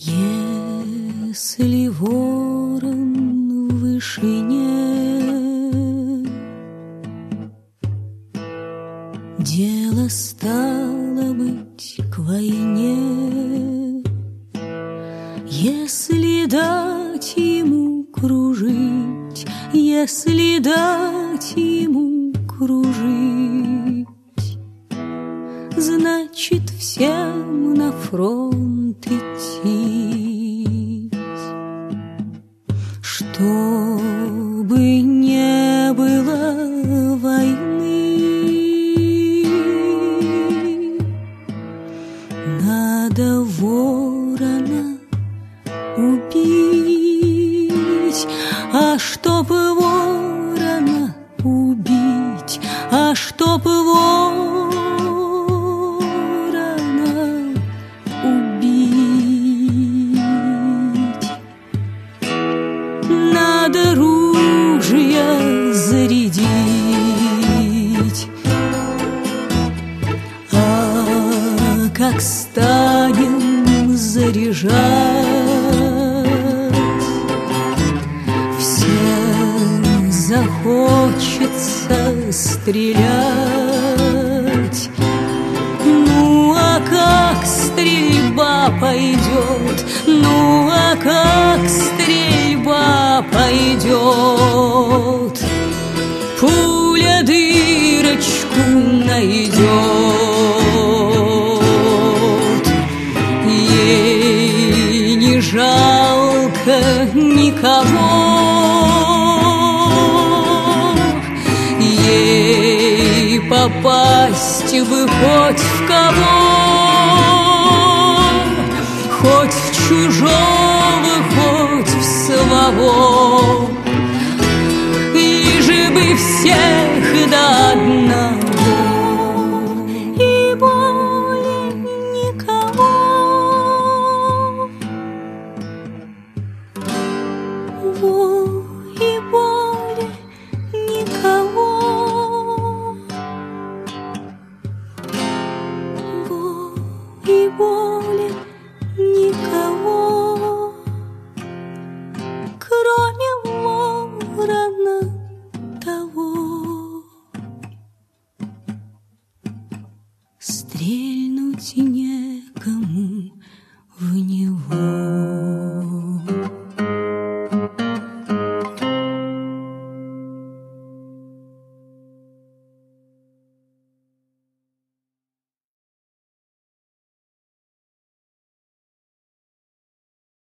Если ворон в вышине, дело стало быть к войне. Если дать ему кружить, если дать ему кружить, значит, всем на фронт идти. Чтобы не было войны, надо ворона убить. А чтоб ворона убить, а чтоб ворона убить, надо ружья зарядить. А как станем заряжать, всем захочется стрелять. Ну а как стрельба пойдет, ну а как стрельба пойдет, пуля дырочку найдет. Ей не жалко никого, ей попасть бы хоть в кого, хоть в чужого, хоть в своего, лишь бы всех до одного, и более никого. И более никого. И более никого, кроме ворона того. Стрельнуть не